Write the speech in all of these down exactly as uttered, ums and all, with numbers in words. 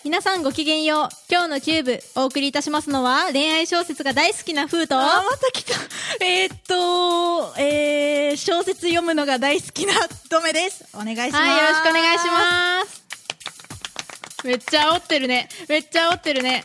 皆さんごきげんよう。今日のキューブお送りいたしますのは恋愛小説が大好きなフーと、 あーまた来たえー、っとえー、小説読むのが大好きなドメです。お願いします。 はい、よろしくお願いします。めっちゃ煽ってるね。めっちゃ煽ってるね。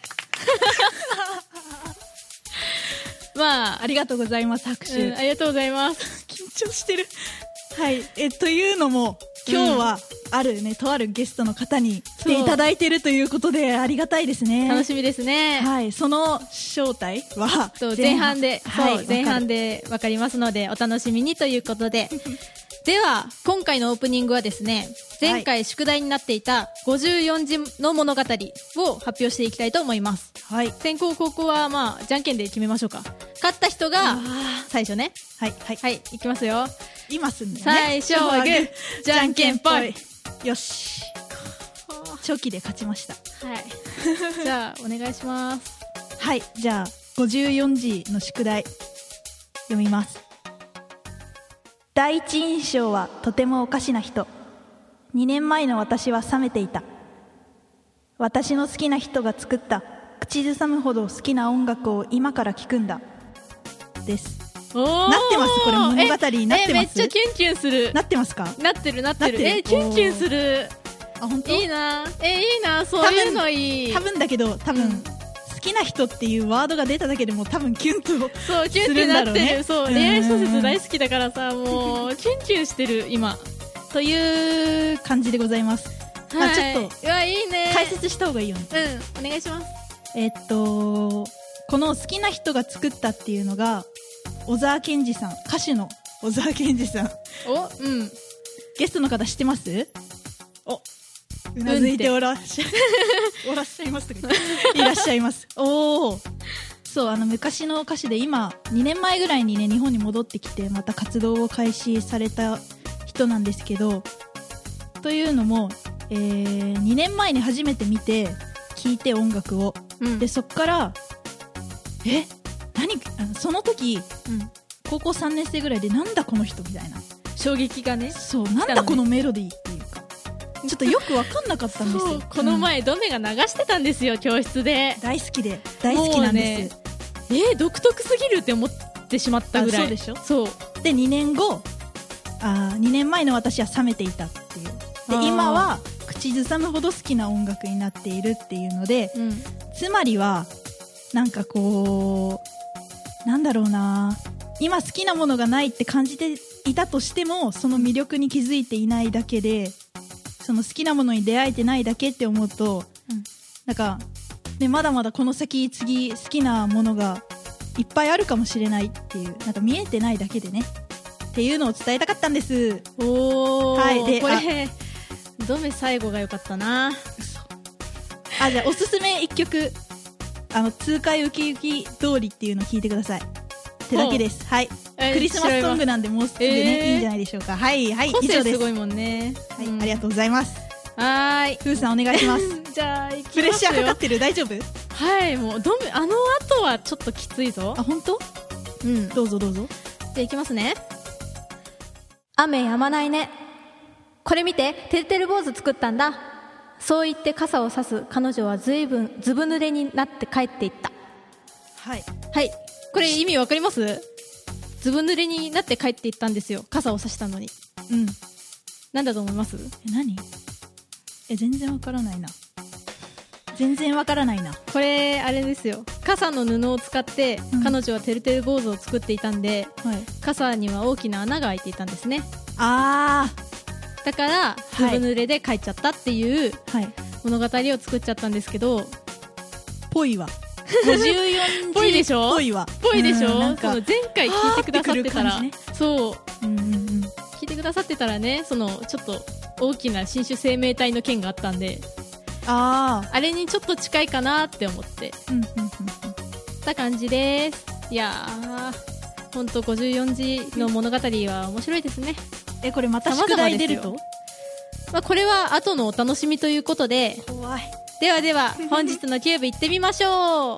まあありがとうございます。拍手、 うん、ありがとうございます。 緊張してる。はいえというのも今日はあるね、うん、とあるゲストの方に来ていただいているということでありがたいですね。 楽しみですね。 はい、その正体はそう前半で、 はい、 そう前半でわかりますのでお楽しみにということででは今回のオープニングはですね、前回宿題になっていたごじゅうよんじの物語を発表していきたいと思います。はい、先攻後攻はまあじゃんけんで決めましょうか。勝った人が最初ね。はいはいはい、いきますよ。 今すんだよね。 最初はグー、じゃんけんぽい。 よし、初期で勝ちました。 はい。じゃあお願いします。 はい、じゃあごじゅうよんじの宿題読みます。第一印象はとてもおかしな人。にねんまえの私は冷めていた。私の好きな人が作った口ずさむほど好きな音楽を今から聴くんだです。なってます。これ物語になってます。えめっちゃキュンキュンする。 なってますか？ なってるなってる。えキュンキュンする。 あ本当？ いいな。えいいな。そういうのいい。 多分だけど多分、うん、好きな人っていうワードが出ただけでも多分キュンとそうキュンってなってる。そう恋愛小説大好きだからさもうキュンキュンしてる今という感じでございます。 はい、 あちょっとうわいいね。 解説した方がいいよね。 うんお願いします。 えっとこの好きな人が作ったっていうのが小沢健二さん、歌手の小沢健二さん。 お、うん。 ゲストの方知ってます？お、うなずいておらっしゃい、おらっしゃいますとかいらっしゃいます。おお、そうあの昔の歌手で今にねんまえぐらいにね日本に戻ってきてまた活動を開始された人なんですけど、というのも、えー、にねんまえに初めて見て聴いて音楽を、うん、でそっからえ何あのその時、うん、高校さんねん生ぐらいでなんだこの人みたいな衝撃がね。 そうなんだこのメロディーっていうかちょっとよく分かんなかったんですよ。 この前、うん、ドメが流してたんですよ教室で。 大好きで大好きなんです、 ね、えー、独特すぎるって思ってしまったぐらい。 そうでしょ。 そうでにねんごあにねんまえの私は冷めていたっていうで今は口ずさむほど好きな音楽になっているっていうので、うん、つまりはなんかこうなんだろうな今好きなものがないって感じていたとしてもその魅力に気づいていないだけでその好きなものに出会えてないだけって思うと、うん、なんか、ね、まだまだこの先次好きなものがいっぱいあるかもしれないっていうなんか見えてないだけでねっていうのを伝えたかったんです。 おー、 はい、でこれドメ最後が良かったな。 あじゃあおすすめいっきょくあの痛快ウキウキ通りっていうのを聞いてくださいってだけです。はい、えー、クリスマスソングなんでもうすぐね、えー、いいんじゃないでしょうか。はいはい個性すごいもんね。 はい、うん、ありがとうございます。 はい、 ふーさんお願いしますじゃあ行きますよ。 プレッシャーかかってる？大丈夫？ はいもうドメあの後はちょっときついぞ。 あ本当？うんどうぞどうぞ。 じゃあ行きますね。雨止まないね。これ見ててるてる坊主作ったんだ。そう言って傘を差す彼女はずいぶんずぶ濡れになって帰っていった。 はいはいこれ意味わかります？ずぶ濡れになって帰っていったんですよ。傘を差したのに。うんなんだと思います？ え何？え全然わからないな。全然わからないな。 これあれですよ。傘の布を使って、うん、彼女はてるてる坊主を作っていたんで、はい、傘には大きな穴が開いていたんですね。あーだからずぶ濡れで帰っちゃったっていう物語を作っちゃったんですけど、 ぽいわごじゅうよんじぽいでしょ。 ぽいわぽいでしょ。その前回聞いてくださってたら、 ね、 そう、うんうんうん、聞いてくださってたらねそのちょっと大きな新種生命体の件があったんでああれにちょっと近いかなって思って、うんうんうんうん、た感じです。いやーほんとごじゅうよんじの物語は面白いですね。 えこれまた宿題出ると、 まあ、これは後のお楽しみということで怖い。 ではでは本日のキューブ行ってみましょう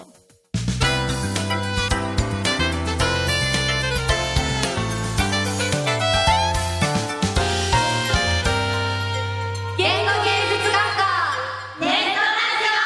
言語芸術学校ネットラジオ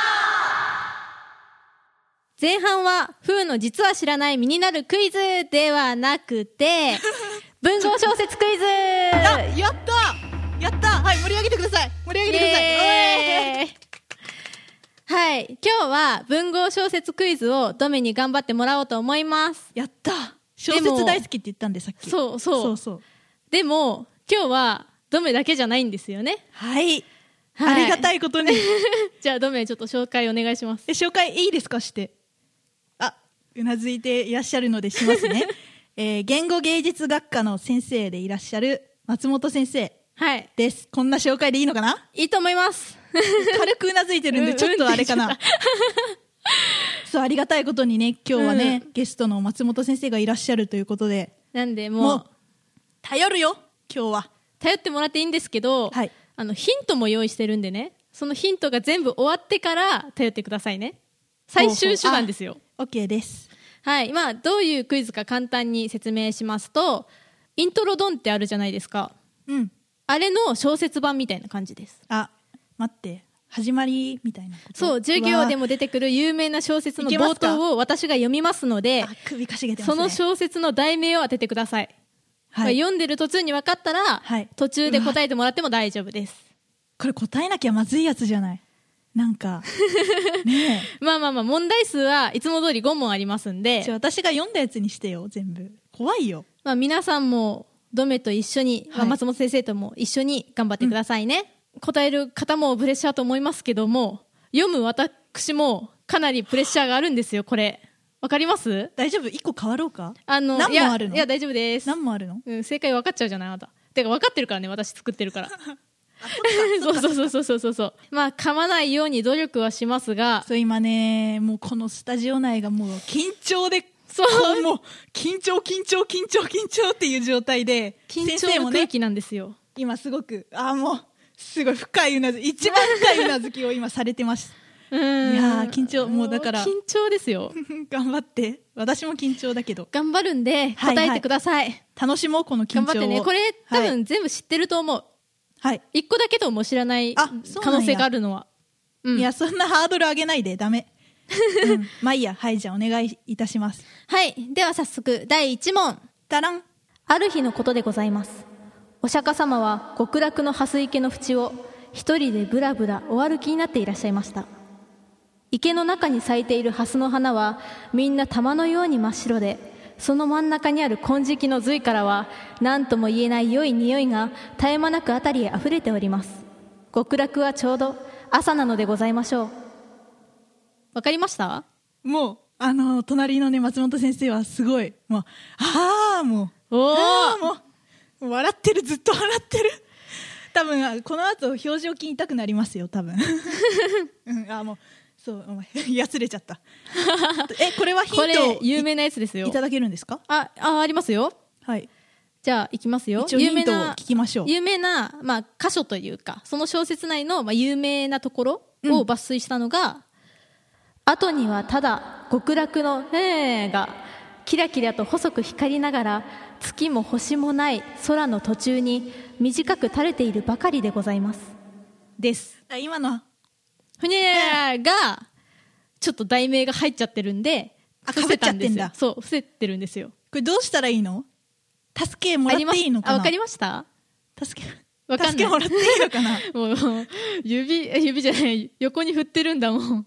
前半は風の実は知らない身になるクイズではなくて文豪小説クイズややったやったはい、盛り上げてください盛り上げてください、 えー、はい、今日は文豪小説クイズをドメに頑張ってもらおうと思います。 やった小説大好きって言ったんでさっき。 そうそうそうそう。 でも今日はドメだけじゃないんですよね。 はい、はい、ありがたいことにじゃあドメちょっと紹介お願いします。 え紹介いいですかして。あ、うなずいていらっしゃるのでしますね、えー、言語芸術学科の先生でいらっしゃる松本先生です、はい、こんな紹介でいいのかな。 いいと思います軽くうなずいてるんでちょっとあれかな、うんうん、そうありがたいことにね今日はね、うん、ゲストの松本先生がいらっしゃるということで、 なんでもう、 もう頼るよ今日は。 頼ってもらっていいんですけど、はい、あのヒントも用意してるんでね、そのヒントが全部終わってから頼ってくださいね。最終手段ですよ。 OK です。 はい、まあどういうクイズか簡単に説明しますと、イントロドンってあるじゃないですか。うん、あれの小説版みたいな感じです。 あ、待って始まりみたいなこと。 そう、授業でも出てくる有名な小説の冒頭を私が読みますので、 首かしげてますね。 その小説の題名を当ててください。はい、読んでる途中に分かったら、はい、途中で答えてもらっても大丈夫です。 これ答えなきゃまずいやつじゃない。なんかねえまあまあまあ問題数はいつも通りご問ありますんで、 私が読んだやつにしてよ全部。怖いよ。 まあ、皆さんもドメと一緒に、はい、松本先生とも一緒に頑張ってくださいね、うん、答える方もプレッシャーと思いますけども、読む私もかなりプレッシャーがあるんですよ。これわかります？ 大丈夫？いっこ変わろうか？ あの何問あるの？ いや、いや大丈夫です。 何問あるの？ うん、正解分かっちゃうじゃないあなた。てか分かってるからね、私作ってるからそうそうそうそうそうそう。まあ噛まないように努力はしますが、 そう今ねもうこのスタジオ内がもう緊張で、 そうもう緊張緊張緊張緊張っていう状態で、 緊張の空気なんですよ、ね、 今すごくあもうすごい深いうなず一番深いうなずきを今されてますうん、いや緊張もうだから緊張ですよ頑張って。私も緊張だけど頑張るんで答えてください、はいはい、 楽しもうこの緊張を。頑張ってね。 これ多分全部知ってると思う。はい、いっこだけとも知らない可能性があるのは、 うん、いやそんなハードル上げないでダメ、うん、まあいいや。はい、じゃあお願いいたします。 はい、では早速だいいち問。 ダラン。 ある日のことでございます。お釈迦様は極楽の蓮池の淵を一人でブラブラお歩きになっていらっしゃいました。池の中に咲いている蓮の花はみんな玉のように真っ白で、その真ん中にある金色の髄からは何とも言えない良い匂いが絶え間なくあたりへあふれております。極楽はちょうど朝なのでございましょう。わかりました？ もうあの隣のね松本先生はすごいもうああもうおあもう笑ってる、ずっと笑ってる。多分この後表情筋痛くなりますよ多分、うん、あもうそうお前やつれちゃったえこれはヒントこれ有名なやつですよ。 いただけるんですか？ ああありますよ。 はい、 じゃあいきますよ。 一応ヒントを聞きましょう。 有名な、まあ、箇所というかその小説内の、まあ、有名なところを抜粋したのが、うん、後にはただ極楽の「へー」がキラキラと細く光りながら月も星もない空の途中に短く垂れているばかりでございますです。 あ今のふにゃーがちょっと題名が入っちゃってるんで、 あかぶっちゃってんだ。 そう伏せてるんですよ。 これどうしたらいいの？助けもらっていいのかな？ あわかりました。 助けわかんない。 助けもらっていいのかな？ もう指指じゃない横に振ってるんだもん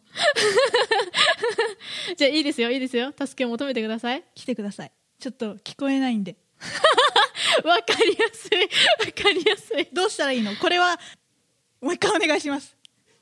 じゃあいいですよいいですよ。助けを求めてください。 来てください。ちょっと聞こえないんでわかりやすいわかりやすい。 どうしたらいいの？これはもう一回お願いします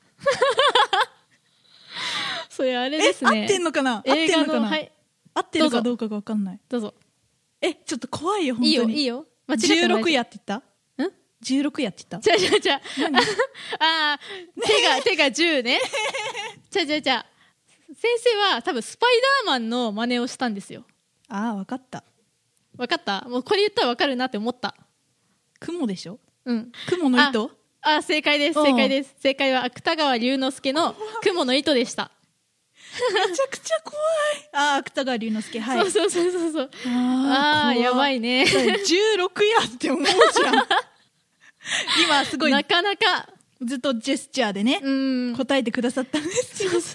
それあれですね。 合ってんのかな？合ってんのかな、はい、合ってるかどうかが分かんない。 どうぞ。 えちょっと怖いよ本当に。 いいよいいよ。間違ってじゅうろくやって言った？んじゅうろくやって言った？ じゃじゃじゃあ手が手がじゅうねじゃじゃじゃ先生は多分スパイダーマンの真似をしたんですよ。 ああ分かった。 分かった。もうこれ言ったら分かるなって思った。 雲でしょ？ うん。 雲の糸？ ああ正解です正解です。正解は芥川龍之介の雲の糸でしためちゃくちゃ怖い。ああ芥川龍之介、はい。 そうそうそうそうそう。 ああやばいね。 じゅうろくやって思うじゃん今すごいなかなかずっとジェスチャーでね、うん、答えてくださったんですよ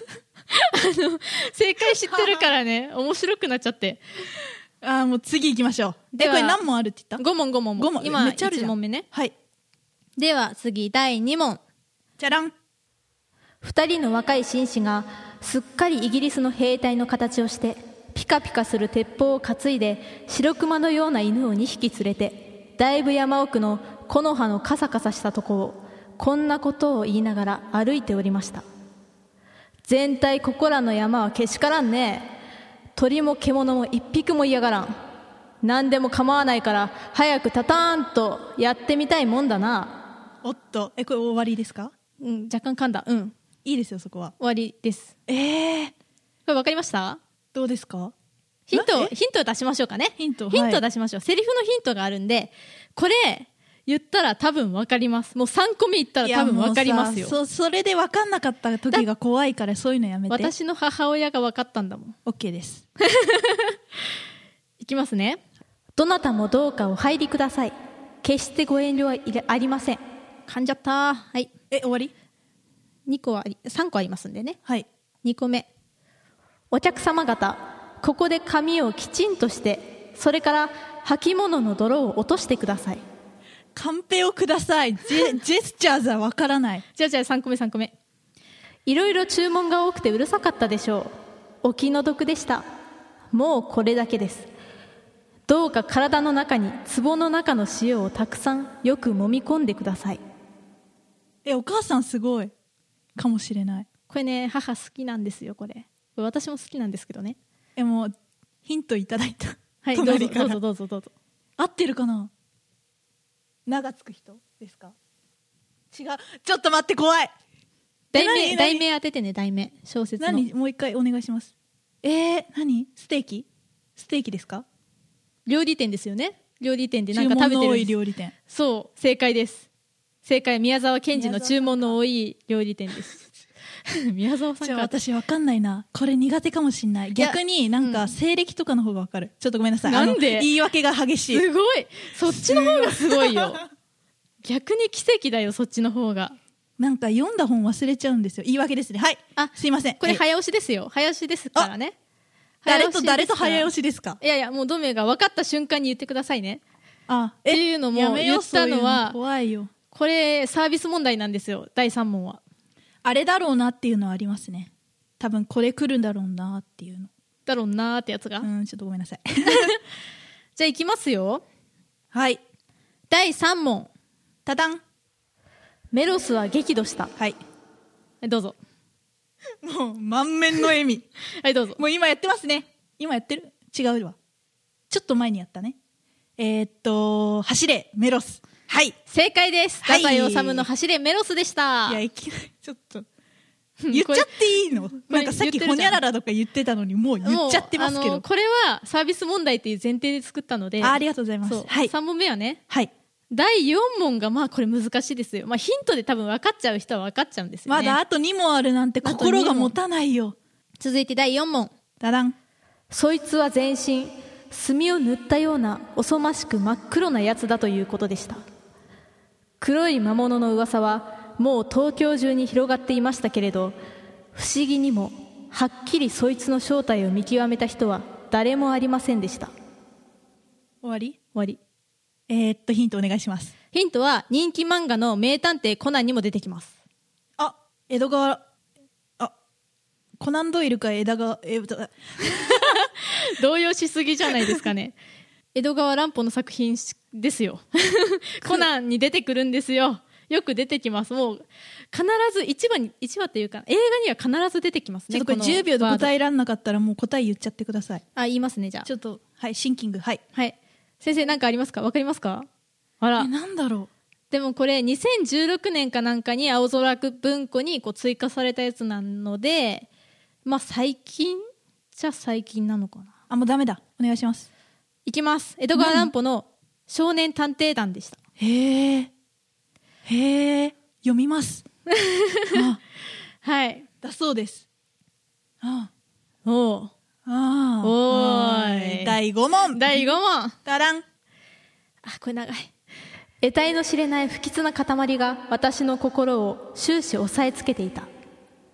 の正解知ってるからね面白くなっちゃって。 ああ、もう次行きましょう。で、これ何問あるって言った？ ご問ご問。 ご問。 今めっちゃあるじゃん。 いち問目ね。 はい。 では次だいに問。 じゃらん。 二人の若い紳士がすっかりイギリスの兵隊の形をしてピカピカする鉄砲を担いで白熊のような犬をにひき連れてだいぶ山奥の木の葉のカサカサしたとこをこんなことを言いながら歩いておりました。全体ここらの山はけしからんね。鳥も獣も一匹も嫌がらん。何でも構わないから早くタターンとやってみたいもんだな。 おっと、え、これ終わりですか？ うん、若干噛んだ。うん、 いいですよ、そこは。 終わりです。 えー、 これ分かりました？ どうですか？ ヒントヒントを出しましょうかね。 ヒント、 ヒントを出しましょう、はい、セリフのヒントがあるんで、これ言ったら多分分かります。もうさんこめ言ったら多分分かりますよ。 そ, それで分かんなかった時が怖いからそういうのやめて。 私の母親が分かったんだもん。 OK です。 いきますね。どなたもどうかお入りください。決してご遠慮はありません。噛んじゃった。はい。 え、終わり？ にこはありさんこありますんでね。 はい。 にこめ。お客様方、ここで髪をきちんとして、それから履物の泥を落としてください。 カンペをください。ジェ、ジェスチャーズはわからない。 じゃあじゃあさんこめさんこめ。いろいろ注文が多くてうるさかったでしょう。お気の毒でした。もうこれだけです。どうか体の中に壺の中の塩をたくさんよく揉み込んでください。 え、お母さんすごいかもしれない。 これね、母好きなんですよ。これこれ私も好きなんですけどね。 え、もうヒントいただいた。 はい、どうぞどうぞどうぞどうぞ。 合ってるかな？名がつく人ですか？違う。ちょっと待って、怖い。 題名題名当ててね。題名小説の。 何？もう一回お願いします。えー、何？ステーキ？ステーキですか？ 料理店ですよね。料理店でなんか食べてる。注文の多い料理店。 そう、正解です。正解、宮沢賢治の注文の多い料理店です。宮沢さんか。 じゃあ私わかんないな。これ苦手かもしんない。逆になんか西暦とかの方がわかる。ちょっとごめんなさい。 なんで？ 言い訳が激しい。 すごい。そっちの方がすごいよ。逆に奇跡だよ、そっちの方が。 なんか読んだ本忘れちゃうんですよ。言い訳ですね。はい。あ、すいません。 これ早押しですよ。早押しですからね。 誰と誰と早押しですか？ いやいや、もうドメが分かった瞬間に言ってくださいね。 あ、 っていうのも言ったのは、 怖いよ。 これサービス問題なんですよ。だいさん問は。 あれだろうなっていうのはありますね。多分これ来るんだろうなっていうの。 だろうなってやつが。 うん、ちょっとごめんなさい。 じゃあ行きますよ。 はい。 だいさん問。 ただん。 メロスは激怒した。 はい。 どうぞ。 もう満面の笑み。 はい、どうぞ。 もう今やってますね。今やってる？違うわ。ちょっと前にやったね。えー、っと、走れ、メロス。はい。 正解です。太宰治の走れ、メロスでした。 いや、いきなり、ちょっと。言っちゃっていいの？なんかさっきホニャララとか言ってたのにもう言っちゃってますけど。 これはサービス問題っていう前提で作ったので。 あ、ありがとうございます。 はい。さん問目はね。はい。だいよん問がまあこれ難しいですよ。まあヒントで多分分かっちゃう人は分かっちゃうんですよね。 まだあとに問あるなんて心が持たないよ。 続いてだいよん問。 だらん。 そいつは全身墨を塗ったようなおそましく真っ黒なやつだということでした。黒い魔物の噂はもう東京中に広がっていましたけれど、不思議にもはっきりそいつの正体を見極めた人は誰もありませんでした。 終わり？ 終わり。 えー、っとヒントお願いします。 ヒントは人気漫画の名探偵コナンにも出てきます。 あ、江戸川、あ、コナンドイルか江戸川、え動揺しすぎじゃないですかね。江戸川乱歩の作品ですよ。コナンに出てくるんですよ。よく出てきます。もう必ずいちわにいちわっていうか映画には必ず出てきますね。 ちょっとこれじゅうびょうで答えらんなかったらもう答え言っちゃってください。 あ、言いますね。じゃあちょっとはいシンキング。はいはい。先生何かありますか？わかりますか？あら。 え、なんだろう。 でもこれにせんじゅうろくねんかなんかに青空文庫にこう追加されたやつなので、まあ最近じゃ最近なのかな。 あ、もうダメだ。お願いします。 いきます。江戸川乱歩の少年探偵団でした。 へえ。へえ。読みます。 あはい。 だそうです。ああ。おう。 ああ。 おーい。 だいご問。 だいご問。 だらん。 あ、これ長い。得体の知れない不吉な塊が私の心を終始押さえつけていた。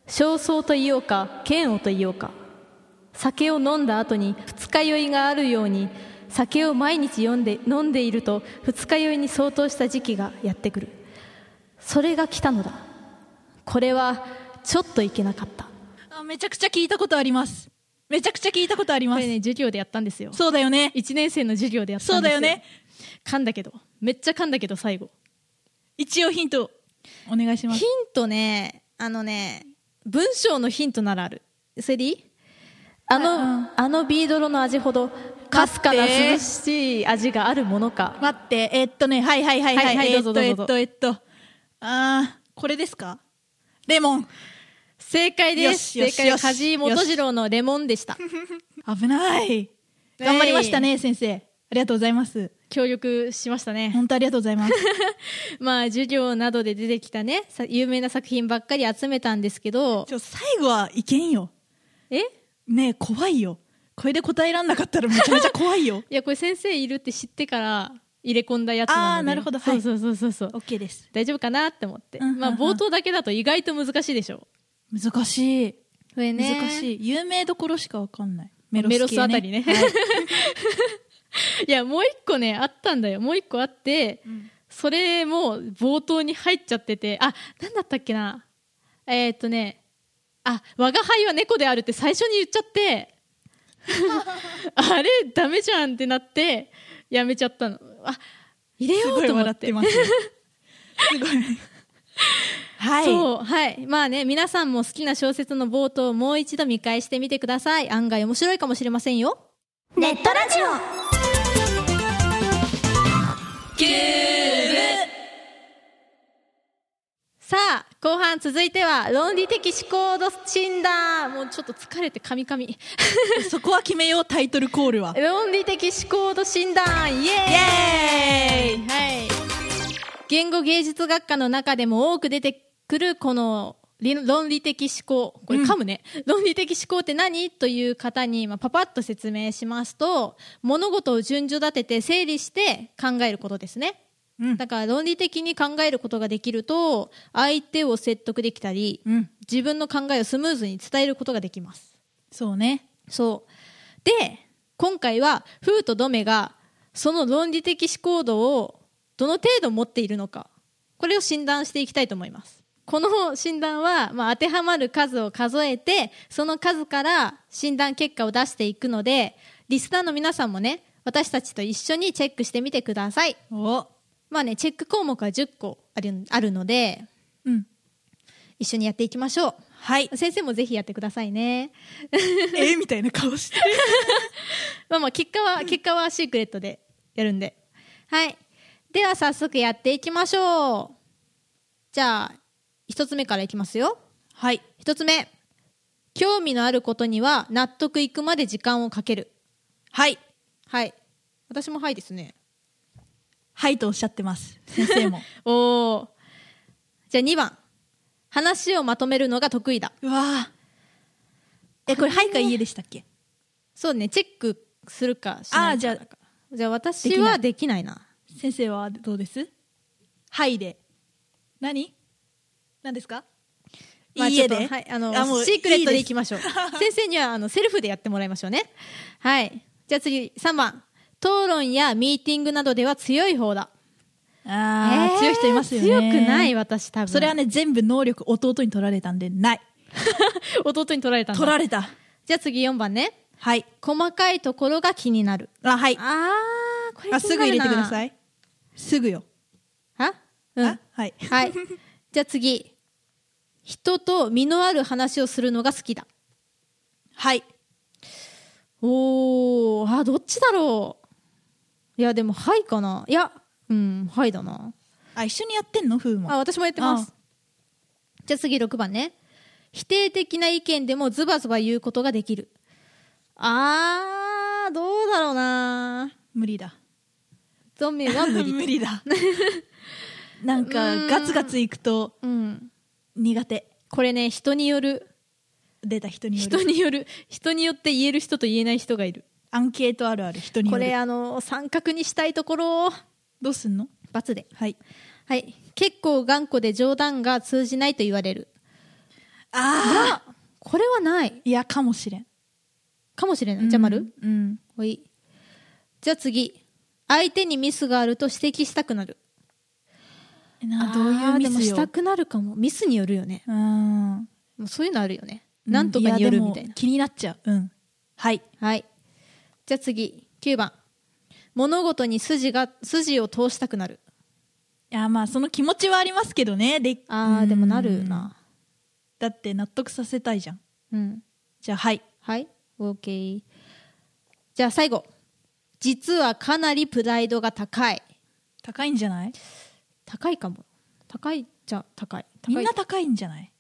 焦燥と言おうか嫌悪と言おうか、酒を飲んだ後に二日酔いがあるように、酒を毎日飲んで、飲んでいると二日酔いに相当した時期がやってくる。それが来たのだ。これはちょっといけなかった。 あ、めちゃくちゃ聞いたことあります。めちゃくちゃ聞いたことあります。 これね、授業でやったんですよ。 そうだよね。 いちねん生の授業でやったんですよ。 そうだよね。 噛んだけど、めっちゃ噛んだけど最後。 一応ヒントお願いします。 ヒントね、あのね、文章のヒントならある。それでいい？あの、うん、あのビードロの味ほどかすかな涼しい味があるものか。 待って、えー、っとね、はいはいはいはい、はいはい、 どうぞどうぞどうぞ。 えっとえっとえっと、あー、これですか？レモン。 正解です。正解は梶井元次郎のレモンでした。 危ない。頑張りましたね、先生。ありがとうございます。 協力しましたね。 本当ありがとうございます。 まあ授業などで出てきたね、有名な作品ばっかり集めたんですけど、 ちょ最後はいけんよ。 え？ ねえ、怖いよ。これで答えらんなかったらめちゃめちゃ怖いよ。 いや、これ先生いるって知ってから入れ込んだやつなので。 ああ、なるほど。はい。 そうそうそうそう。 OK です。 大丈夫かなって思って。 うんうんうん、 まあ冒頭だけだと意外と難しいでしょ。 難しい。 これね。 難しい。有名どころしかわかんない。メロス、 ね、メロスあたりね。はい、いや、もう一個ね、あったんだよ。もう一個あって、うん、それも冒頭に入っちゃってて、あ、なんだったっけな。えー、っとね、あ、我が輩は猫であるって最初に言っちゃって、あれダメじゃんってなって、やめちゃったの。あ、入れようと思って。 すごい笑ってます、ね。すごい。はい。 そう、はい。まあね、皆さんも好きな小説の冒頭をもう一度見返してみてください。案外面白いかもしれませんよ。 ネットラジオキューブ。 さあ、後半続いては論理的思考度診断。もうちょっと疲れてカミカミ。 そこは決めよう、タイトルコールは。 論理的思考度診断。イエーイ、イエーイ。はい。言語芸術学科の中でも多く出てくるこの論理的思考、これ噛むね、うん、論理的思考って何という方に、まあ、パパッと説明しますと、物事を順序立てて整理して考えることですね、うん、だから論理的に考えることができると相手を説得できたり、うん、自分の考えをスムーズに伝えることができます。 そうね。 そうで、今回はフーとドメがその論理的思考度をどの程度持っているのか、これを診断していきたいと思います。この診断は、まあ、当てはまる数を数えて、その数から診断結果を出していくので、リスナーの皆さんもね、私たちと一緒にチェックしてみてください。 お、 まあね、チェック項目はじゅっこある、あるので、うん、一緒にやっていきましょう。 はい。 先生もぜひやってくださいね。 えー、みたいな顔してる。 まあまあ結果は、結果はシークレットでやるんで。はい。では早速やっていきましょう。じゃあ一つ目からいきますよ。 はい。 一つ目、興味のあることには納得いくまで時間をかける。 はい。 はい。私もはいですね。 はいとおっしゃってます、先生も。 おー。じゃあにばん、話をまとめるのが得意だ。 うわー。え、これはいかいいえでしたっけ？ そうね、チェックするかしないか。あ、じゃあじゃあ私はできないな。 先生はどうです？はいで。何？何ですか？ まあ、いいえで、はい、あのあシークレットでいきましょう。いい先生にはあのセルフでやってもらいましょうね。はい。じゃあ次さんばん、討論やミーティングなどでは強い方だ。 あー、えー、強い人いますよね。 強くない私多分。 それはね、全部能力弟に取られたんでない。 弟に取られたんだ。 取られた。 じゃあ次よんばんね。 はい。 細かいところが気になる。 あ、はい。 あー、これ気になるな。 あ、すぐ入れてください。すぐよ。 は？うん。 あ、はい。 はい。じゃあ次。人と身のある話をするのが好きだ。 はい。 おー、あ、どっちだろう。いや、でも、はいかな。いや、うん、はいだな。 あ、一緒にやってんの？ふうも。 あ、私もやってます。じゃあ次ろくばんね。否定的な意見でもズバズバ言うことができる。あー、どうだろうな。 無理だ。 ゾンビは無理。 無理だ。なんかガツガツいくと苦手。 これね、人による。 出た、人による。 人による。人によって言える人と言えない人がいる。 アンケートあるある、人による。 これあの三角にしたいところ。 どうすんの？ ×で。 はい。 はい。結構頑固で冗談が通じないと言われる。 ああこれはないいやかもしれんかもしれない。じゃあ丸、 うん、 ほい。じゃあ次、相手にミスがあると指摘したくなる。 などういうミスよ。 でもしたくなるかも。ミスによるよね。 うんもうそういうのあるよね。なんとかによるみたいな。 い気になっちゃう。うん。はい。 はい。じゃあ次、きゅうばん。物事に筋が、筋を通したくなる。 いや、まあ、その気持ちはありますけどね。で、 あー、でもなるな。 だって納得させたいじゃん。 うん。 じゃあ、はい。 はい。OK。じゃあ最後。実はかなりプライドが高い。 高いんじゃない？ 高いかも。高いじゃ高い。高い。 みんな高いんじゃない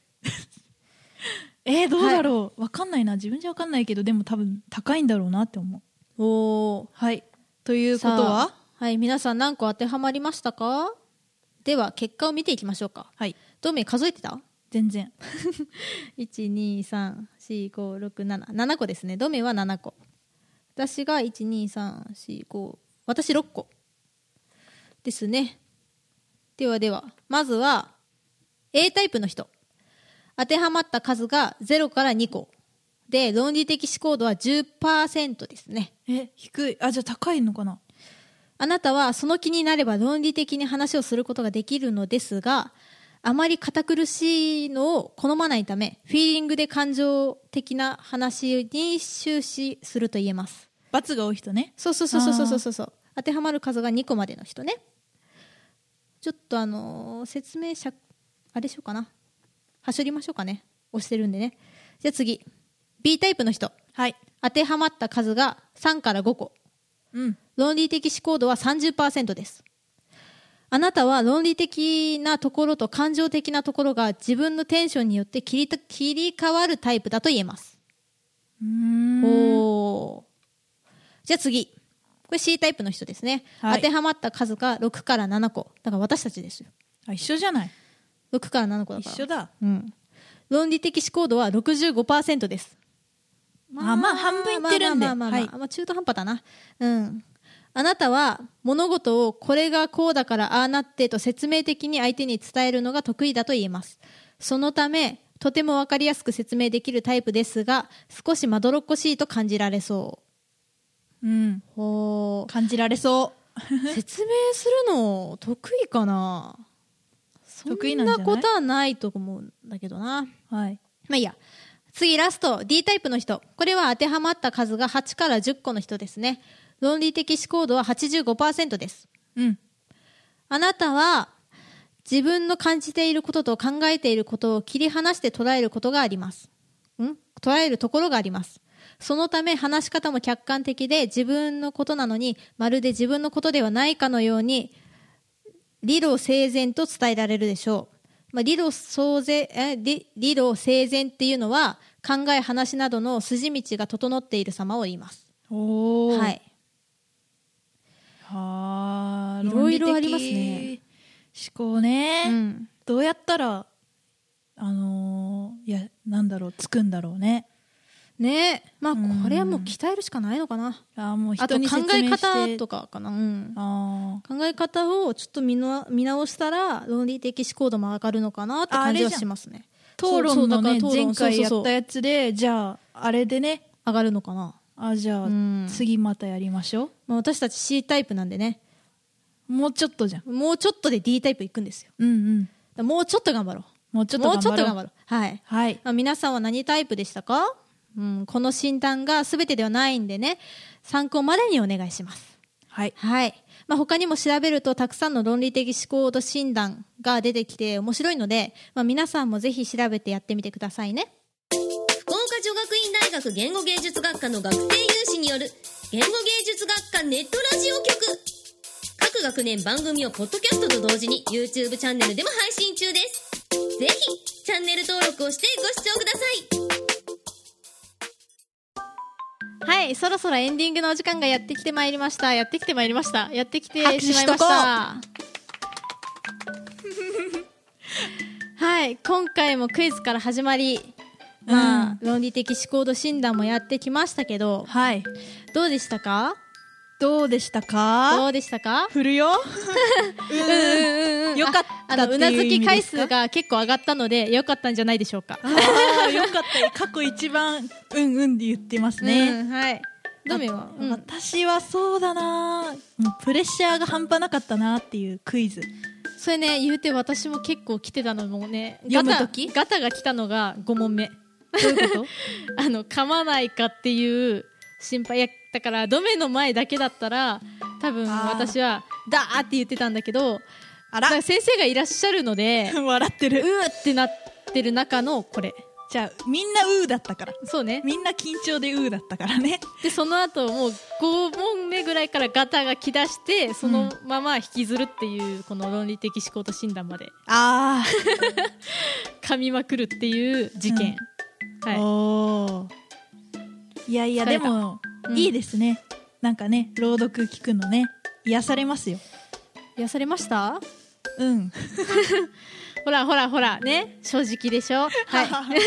えー、どうだろう、はい、わかんないな。自分じゃわかんないけど、でも多分高いんだろうなって思う。 おー。 はい。ということは、 はい、皆さん何個当てはまりましたか？では結果を見ていきましょうか。 はい。 どうめ数えてた？ 全然。 いち、に、さん、よん、ご、ろく、なな。ななこですね。どめはななこ。私がいち、に、さん、よん、ご、私ろっこですね。ではでは、まずは A タイプの人。当てはまった数がゼロからにこ。で、論理的思考度は じゅっパーセント ですね。 え、低い。あ、じゃあ高いのかな？ あなたはその気になれば論理的に話をすることができるのですが、あまり堅苦しいのを好まないため、フィーリングで感情的な話に終始すると言えます。 罰が多い人ね。 そうそうそうそうそうそうそう。当てはまる数がにこまでの人ね。ちょっとあのー、説明者あれしようかな。はしょりましょうかね。押してるんでね。じゃあ次 B タイプの人。 はい。 当てはまった数がさんからごこ。 うん。 論理的思考度は さんじゅっパーセント です。あなたは論理的なところと感情的なところが自分のテンションによって切りた切り替わるタイプだと言えます。 うーん。 おー。じゃあ次。これ C タイプの人ですね。 はい、 当てはまった数がろくからななこ。だから私たちですよ。 あ、一緒じゃない。 ろくからななこだから。 一緒だ。 うん。論理的思考度は ろくじゅうごパーセント です。 まあまあ半分いってるんで。 まあまあまあまあ、まあまあ、中途半端だな。うん。あなたは物事をこれがこうだからああなってと説明的に相手に伝えるのが得意だと言えます。そのためとても分かりやすく説明できるタイプですが、少しまどろっこしいと感じられそう。 うん。 ほー。 感じられそう。 説明するの得意かな？ 得意なんじゃない？ そんなことはないと思うんだけどな。 はい。 まあいいや。次ラスト D タイプの人。これは当てはまった数がはちからじゅっこの人ですね。論理的思考度は はちじゅうごパーセント です。 うん。 あなたは自分の感じていることと考えていることを切り離して捉えることがあります。ん？捉えるところがあります。そのため話し方も客観的で自分のことなのにまるで自分のことではないかのように理路整然と伝えられるでしょう。まあ、理路整然、え、理、理路整然っていうのは考え話などの筋道が整っている様を言います。 おー。 はい。 はあ、 いろいろありますね。 思考ね、 うん、 どうやったらあのー、いやなんだろうつくんだろうね。 ねえ、まあこれはもう鍛えるしかないのかな。 あ、もう人に説明して。 あと考え方とかかな。うん。 あ、 考え方をちょっと見の見直したら論理的思考度も上がるのかなって感じはしますね。 討論のね前回やったやつで、じゃああれでね上がるのかな。 あ、じゃあ、うん、次またやりましょう。 まあ、私たち C タイプなんでね。 もうちょっとじゃん。 もうちょっとで D タイプいくんですよ。 うんうん。 もうちょっと頑張ろう。 もうちょっと頑張ろう。 もうちょっと頑張ろう。はい。 はい。 まあ、皆さんは何タイプでしたか？うん、この診断が全てではないんでね、参考までにお願いします。 はい。 はい。まあ、他にも調べるとたくさんの論理的思考度診断が出てきて面白いので、まあ、皆さんもぜひ調べてやってみてくださいね。 福岡女学院大学言語芸術学科の学生有志による言語芸術学科ネットラジオ局。各学年番組をポッドキャストと同時に YouTube チャンネルでも配信中です。ぜひチャンネル登録をしてご視聴ください。 はい、そろそろエンディングのお時間がやってきてまいりました。やってきてまいりました。やってきてしまいました。はい、今回もクイズから始まり、まあ、うん、論理的思考度診断もやってきましたけど、 はい、 どうでしたか？ どうでしたか？ どうでしたか？ 振るよ。 うんうんうん、 よかったあのうなずき回数がが結構上がったのでよかったんじゃないでしょうか。 あよかった。過去一番うんうんって言ってますね、 うん、はい。ドメは、うん、 私はそうだな、プレッシャーが半端なかったなっていうクイズ。 それね、言うて私も結構来てたのもね、 読むときガタが来たのがご問目。 どういうこと？ あの噛まないかっていう心配やだから、ドメの前だけだったら多分私はダーって言ってたんだけど、 あら、 先生がいらっしゃるので笑ってる。 うーってなってる中のこれ。 じゃあみんなうーだったから。 そうね、 みんな緊張でうーだったからね。 でその後もうご問目ぐらいからガタが来だして、そのまま引きずるっていう、この論理的思考と診断まであ噛みまくるっていう事件、 うん、 はい、 おいやいやでも、うん、いいですね。なんかね、朗読聞くのね、癒されますよ。 癒されました？ うんほらほらほらね、正直でしょ。はい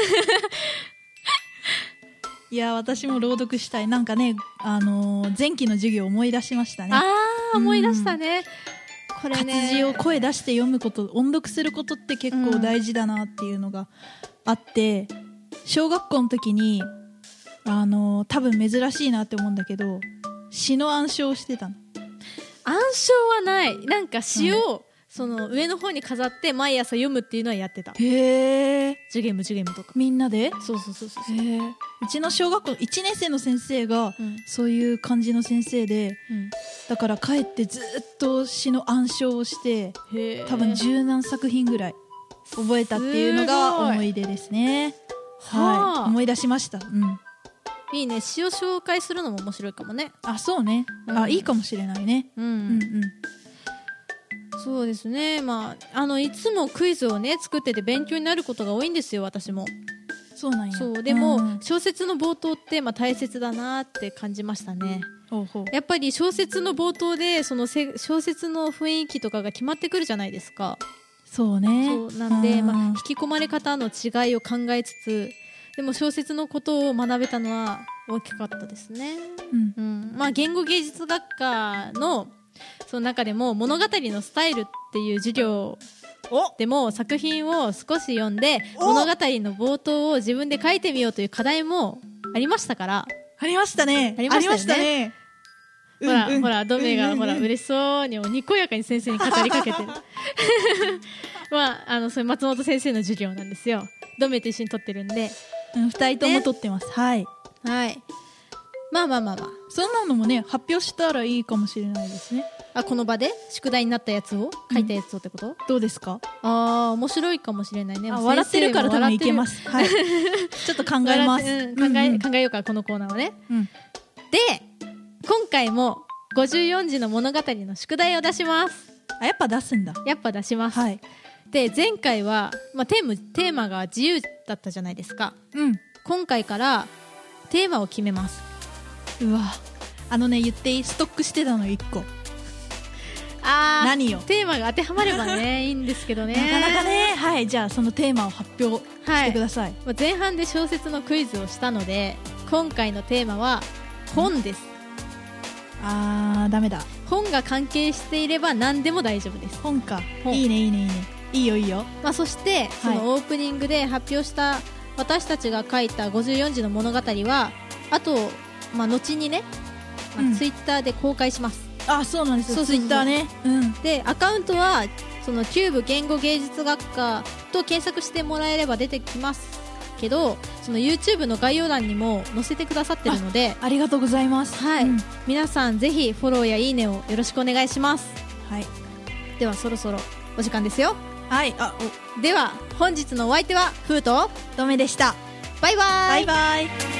いや私も朗読したい。なんかね、あのー、前期の授業思い出しましたね。 あー、思い出したね。これね、 活字を声出して読むこと、音読することって結構大事だなっていうのがあって、うん、小学校の時にあのー、多分珍しいなって思うんだけど、詩の暗唱をしてたの。 暗唱はない。なんか詩を、うん、その上の方に飾って毎朝読むっていうのはやってた。 へー。 ジュゲムジュゲムとかみんなで。 そうそうそうそう。 へー。うちの小学校いちねん生の先生が、うん、そういう感じの先生で、うん、だから帰ってずっと詩の暗唱をして、多分十何作品ぐらい覚えたっていうのが思い出ですね。はい、思い出しました。うん。 いいね。詩を紹介するのも面白いかもね。 あ、そうね、うん、あ、いいかもしれないね。うん、うんうんそうですね。まあ、あのいつもクイズをね作ってて勉強になることが多いんですよ、私も。 そうなんや。 そうでも、うん、小説の冒頭って、まあ、大切だなって感じましたね。 ほうほう。 やっぱり小説の冒頭でそのせ小説の雰囲気とかが決まってくるじゃないですか。 そうね。 そうなんで、まあ、引き込まれ方の違いを考えつつ、でも小説のことを学べたのは大きかったですね。うんうん、まあ、言語芸術学科のその中でも物語のスタイルっていう授業でも作品を少し読んで物語の冒頭を自分で書いてみようという課題もありましたから。 ありましたね。 ありましたね。ほら、うんうん、ほらドメが、うんうん、ほら嬉しそうににこやかに先生に語りかけてるまあ、あのそれ松本先生の授業なんですよ。ドメと一緒に撮ってるんで、 うん、ふたりとも撮ってます、ね、はいはい。まあまあまあまあ、 そんなのもね発表したらいいかもしれないですね。 あ、この場で宿題になったやつを書いたやつをってこと、うん、 どうですか？ ああ、面白いかもしれないね。 あ、笑ってるから多分いけます、はい、ちょっと考えます、 うん、考え、うんうん、考えようか、このコーナーはね、うん、で今回もごじゅうよんじの物語の宿題を出します。 あ、やっぱ出すんだ。 やっぱ出します、はい。で前回は、まあ、テーマ、テーマが自由だったじゃないですか、うん、今回からテーマを決めます。 うわ、あのね、言っていい？ストックしてたのいっこ。 あー、 何よ。 テーマが当てはまればねいいんですけどね、 なかなかね。はい、じゃあそのテーマを発表してください、 はい。前半で小説のクイズをしたので今回のテーマは本です。 あー、ダメだ。 本が関係していれば何でも大丈夫です。 本か。本。いいねいいねいいね。いいよいいよ。 まあ、そしてそのオープニングで発表した私たちが書いたごじゅうよんじの物語はあと、まあ、後にね、まあうん、ツイッターで公開します。 あ、そうなんですよ。ツイッターね、うん、 でアカウントはそのキューブ言語芸術学科と検索してもらえれば出てきますけど、その YouTube の概要欄にも載せてくださってるのであ, ありがとうございます、 はい、うん、皆さんぜひフォローやいいねをよろしくお願いします。 はい、 ではそろそろお時間ですよ。 はい、あ、 では本日のお相手はフーとドメでした。 バイバイ。 バイバイ。